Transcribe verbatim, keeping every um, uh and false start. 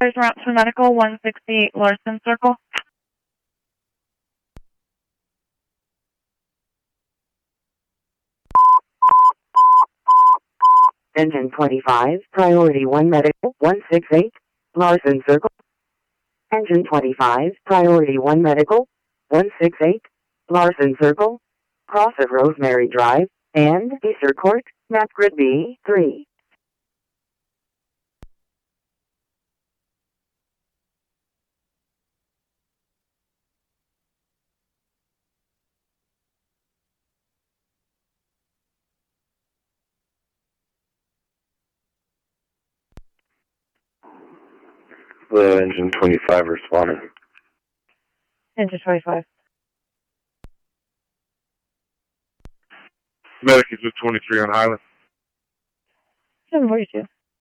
There's route to medical, one sixty-eight Larson Circle. Engine twenty-five, priority one medical, one sixty-eight, Larson Circle. Engine twenty-five, priority one medical, one sixty-eight, Larson Circle. Cross of Rosemary Drive, and Easter Court, map grid B three. The engine twenty-five responding. Engine twenty-five. Medic is with twenty-three on Highland. seven forty-two.